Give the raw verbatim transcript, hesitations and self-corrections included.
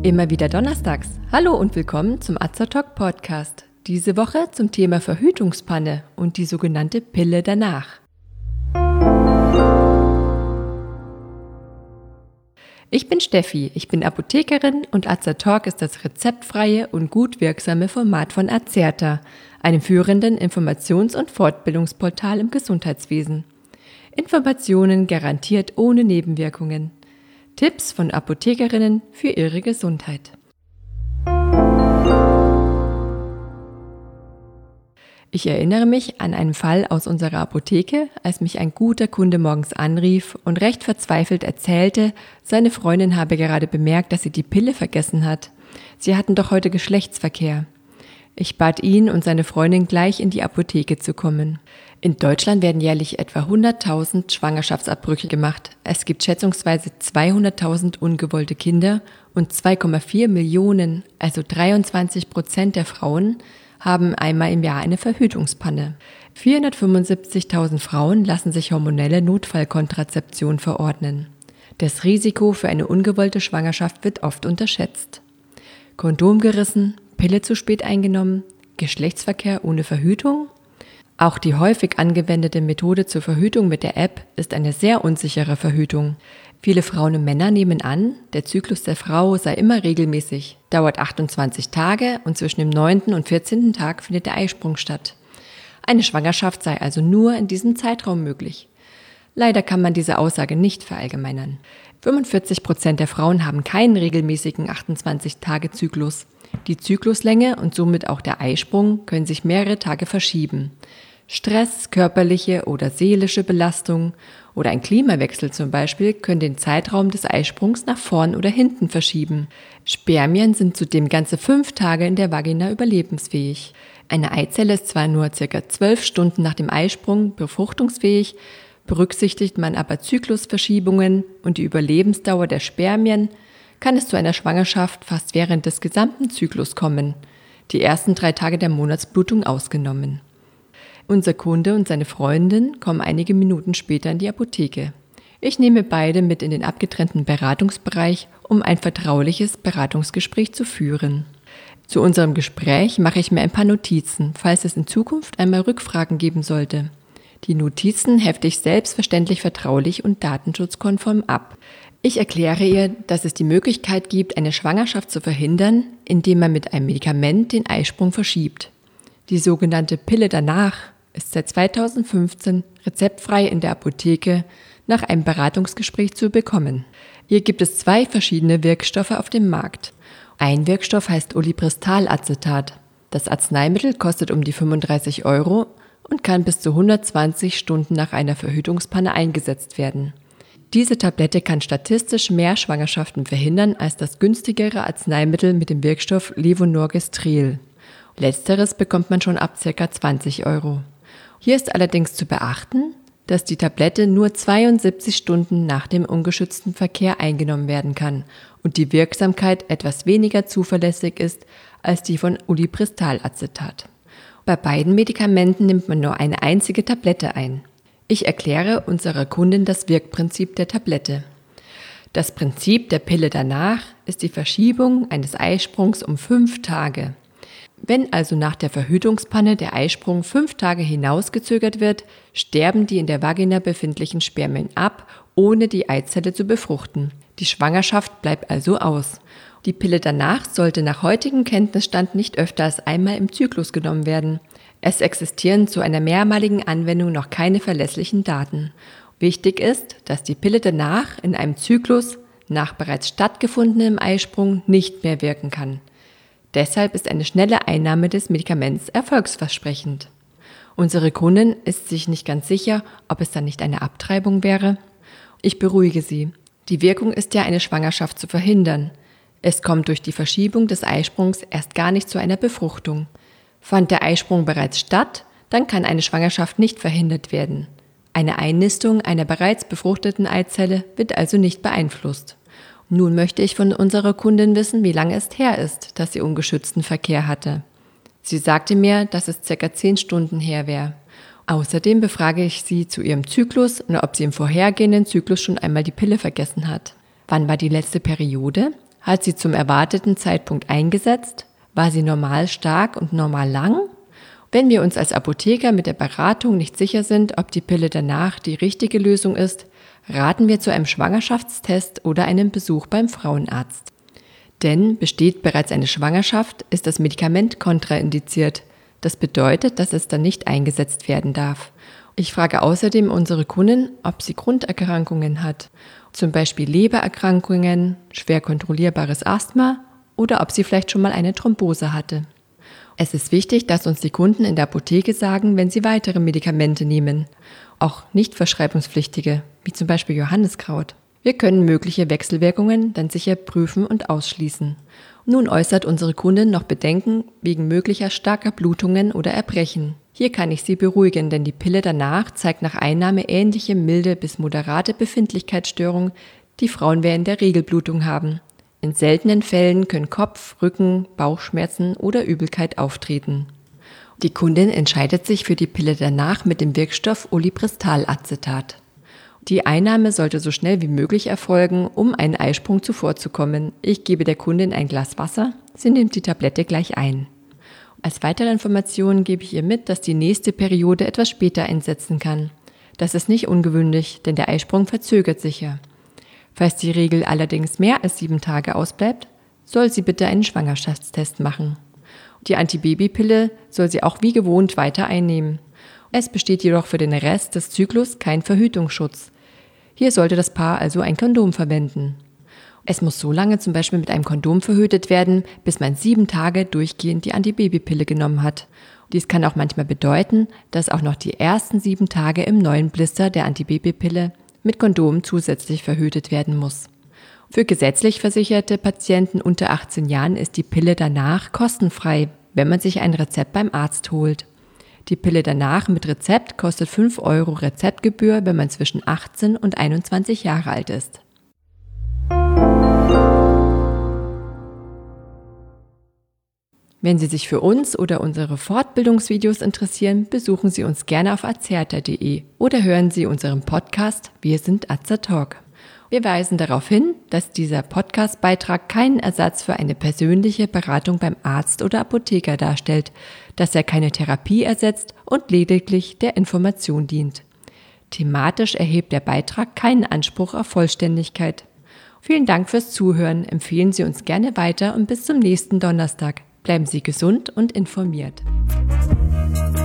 Immer wieder donnerstags. Hallo und willkommen zum Azertalk Podcast. Diese Woche zum Thema Verhütungspanne und die sogenannte Pille danach. Ich bin Steffi, ich bin Apothekerin und Azertalk ist das rezeptfreie und gut wirksame Format von Azerta, einem führenden Informations- und Fortbildungsportal im Gesundheitswesen. Informationen garantiert ohne Nebenwirkungen. Tipps von Apothekerinnen für ihre Gesundheit. Ich erinnere mich an einen Fall aus unserer Apotheke, als mich ein guter Kunde morgens anrief und recht verzweifelt erzählte, seine Freundin habe gerade bemerkt, dass sie die Pille vergessen hat. Sie hatten doch heute Geschlechtsverkehr. Ich bat ihn und seine Freundin gleich in die Apotheke zu kommen. In Deutschland werden jährlich etwa hunderttausend Schwangerschaftsabbrüche gemacht. Es gibt schätzungsweise zweihunderttausend ungewollte Kinder und zwei Komma vier Millionen, also dreiundzwanzig Prozent der Frauen, haben einmal im Jahr eine Verhütungspanne. vierhundertfünfundsiebzigtausend Frauen lassen sich hormonelle Notfallkontrazeption verordnen. Das Risiko für eine ungewollte Schwangerschaft wird oft unterschätzt. Kondom gerissen, Pille zu spät eingenommen, Geschlechtsverkehr ohne Verhütung? Auch die häufig angewendete Methode zur Verhütung mit der App ist eine sehr unsichere Verhütung. Viele Frauen und Männer nehmen an, der Zyklus der Frau sei immer regelmäßig, dauert achtundzwanzig Tage und zwischen dem neunten und vierzehnten Tag findet der Eisprung statt. Eine Schwangerschaft sei also nur in diesem Zeitraum möglich. Leider kann man diese Aussage nicht verallgemeinern. fünfundvierzig Prozent der Frauen haben keinen regelmäßigen achtundzwanzig-Tage-Zyklus. Die Zykluslänge und somit auch der Eisprung können sich mehrere Tage verschieben. Stress, körperliche oder seelische Belastung oder ein Klimawechsel zum Beispiel können den Zeitraum des Eisprungs nach vorn oder hinten verschieben. Spermien sind zudem ganze fünf Tage in der Vagina überlebensfähig. Eine Eizelle ist zwar nur circa zwölf Stunden nach dem Eisprung befruchtungsfähig, berücksichtigt man aber Zyklusverschiebungen und die Überlebensdauer der Spermien, kann es zu einer Schwangerschaft fast während des gesamten Zyklus kommen, die ersten drei Tage der Monatsblutung ausgenommen. Unser Kunde und seine Freundin kommen einige Minuten später in die Apotheke. Ich nehme beide mit in den abgetrennten Beratungsbereich, um ein vertrauliches Beratungsgespräch zu führen. Zu unserem Gespräch mache ich mir ein paar Notizen, falls es in Zukunft einmal Rückfragen geben sollte. Die Notizen hefte ich selbstverständlich vertraulich und datenschutzkonform ab. Ich erkläre ihr, dass es die Möglichkeit gibt, eine Schwangerschaft zu verhindern, indem man mit einem Medikament den Eisprung verschiebt. Die sogenannte Pille danach ist seit zweitausendfünfzehn rezeptfrei in der Apotheke nach einem Beratungsgespräch zu bekommen. Hier gibt es zwei verschiedene Wirkstoffe auf dem Markt. Ein Wirkstoff heißt Ulipristal-Acetat. Das Arzneimittel kostet um die fünfunddreißig Euro und kann bis zu hundertzwanzig Stunden nach einer Verhütungspanne eingesetzt werden. Diese Tablette kann statistisch mehr Schwangerschaften verhindern als das günstigere Arzneimittel mit dem Wirkstoff Levonorgestrel. Letzteres bekommt man schon ab ca. zwanzig Euro. Hier ist allerdings zu beachten, dass die Tablette nur zweiundsiebzig Stunden nach dem ungeschützten Verkehr eingenommen werden kann und die Wirksamkeit etwas weniger zuverlässig ist als die von Ulipristal-Acetat. Bei beiden Medikamenten nimmt man nur eine einzige Tablette ein. Ich erkläre unserer Kundin das Wirkprinzip der Tablette. Das Prinzip der Pille danach ist die Verschiebung eines Eisprungs um fünf Tage. Wenn also nach der Verhütungspanne der Eisprung fünf Tage hinausgezögert wird, sterben die in der Vagina befindlichen Spermien ab, ohne die Eizelle zu befruchten. Die Schwangerschaft bleibt also aus. Die Pille danach sollte nach heutigem Kenntnisstand nicht öfter als einmal im Zyklus genommen werden. Es existieren zu einer mehrmaligen Anwendung noch keine verlässlichen Daten. Wichtig ist, dass die Pille danach in einem Zyklus nach bereits stattgefundenem Eisprung nicht mehr wirken kann. Deshalb ist eine schnelle Einnahme des Medikaments erfolgsversprechend. Unsere Kundin ist sich nicht ganz sicher, ob es dann nicht eine Abtreibung wäre. Ich beruhige sie. Die Wirkung ist ja, eine Schwangerschaft zu verhindern. Es kommt durch die Verschiebung des Eisprungs erst gar nicht zu einer Befruchtung. Fand der Eisprung bereits statt, dann kann eine Schwangerschaft nicht verhindert werden. Eine Einnistung einer bereits befruchteten Eizelle wird also nicht beeinflusst. Nun möchte ich von unserer Kundin wissen, wie lange es her ist, dass sie ungeschützten Verkehr hatte. Sie sagte mir, dass es ca. zehn Stunden her wäre. Außerdem befrage ich sie zu ihrem Zyklus und ob sie im vorhergehenden Zyklus schon einmal die Pille vergessen hat. Wann war die letzte Periode? Hat sie zum erwarteten Zeitpunkt eingesetzt? War sie normal stark und normal lang? Wenn wir uns als Apotheker mit der Beratung nicht sicher sind, ob die Pille danach die richtige Lösung ist, raten wir zu einem Schwangerschaftstest oder einem Besuch beim Frauenarzt. Denn besteht bereits eine Schwangerschaft, ist das Medikament kontraindiziert. Das bedeutet, dass es dann nicht eingesetzt werden darf. Ich frage außerdem unsere Kunden, ob sie Grunderkrankungen hat, zum Beispiel Lebererkrankungen, schwer kontrollierbares Asthma oder ob sie vielleicht schon mal eine Thrombose hatte. Es ist wichtig, dass uns die Kunden in der Apotheke sagen, wenn sie weitere Medikamente nehmen, auch nicht verschreibungspflichtige, wie zum Beispiel Johanniskraut. Wir können mögliche Wechselwirkungen dann sicher prüfen und ausschließen. Nun äußert unsere Kundin noch Bedenken wegen möglicher starker Blutungen oder Erbrechen. Hier kann ich sie beruhigen, denn die Pille danach zeigt nach Einnahme ähnliche milde bis moderate Befindlichkeitsstörungen, die Frauen während der Regelblutung haben. In seltenen Fällen können Kopf-, Rücken-, Bauchschmerzen oder Übelkeit auftreten. Die Kundin entscheidet sich für die Pille danach mit dem Wirkstoff Olipristalacetat. Die Einnahme sollte so schnell wie möglich erfolgen, um einen Eisprung zuvorzukommen. Ich gebe der Kundin ein Glas Wasser, sie nimmt die Tablette gleich ein. Als weitere Information gebe ich ihr mit, dass die nächste Periode etwas später einsetzen kann. Das ist nicht ungewöhnlich, denn der Eisprung verzögert sich ja. Falls die Regel allerdings mehr als sieben Tage ausbleibt, soll sie bitte einen Schwangerschaftstest machen. Die Antibabypille soll sie auch wie gewohnt weiter einnehmen. Es besteht jedoch für den Rest des Zyklus kein Verhütungsschutz. Hier sollte das Paar also ein Kondom verwenden. Es muss so lange zum Beispiel mit einem Kondom verhütet werden, bis man sieben Tage durchgehend die Antibabypille genommen hat. Dies kann auch manchmal bedeuten, dass auch noch die ersten sieben Tage im neuen Blister der Antibabypille mit Kondom zusätzlich verhütet werden muss. Für gesetzlich versicherte Patienten unter achtzehn Jahren ist die Pille danach kostenfrei, wenn man sich ein Rezept beim Arzt holt. Die Pille danach mit Rezept kostet fünf Euro Rezeptgebühr, wenn man zwischen achtzehn und einundzwanzig Jahre alt ist. Wenn Sie sich für uns oder unsere Fortbildungsvideos interessieren, besuchen Sie uns gerne auf azerta punkt de oder hören Sie unseren Podcast Wir sind Azertalk. Wir weisen darauf hin, dass dieser Podcast-Beitrag keinen Ersatz für eine persönliche Beratung beim Arzt oder Apotheker darstellt, dass er keine Therapie ersetzt und lediglich der Information dient. Thematisch erhebt der Beitrag keinen Anspruch auf Vollständigkeit. Vielen Dank fürs Zuhören, empfehlen Sie uns gerne weiter und bis zum nächsten Donnerstag. Bleiben Sie gesund und informiert.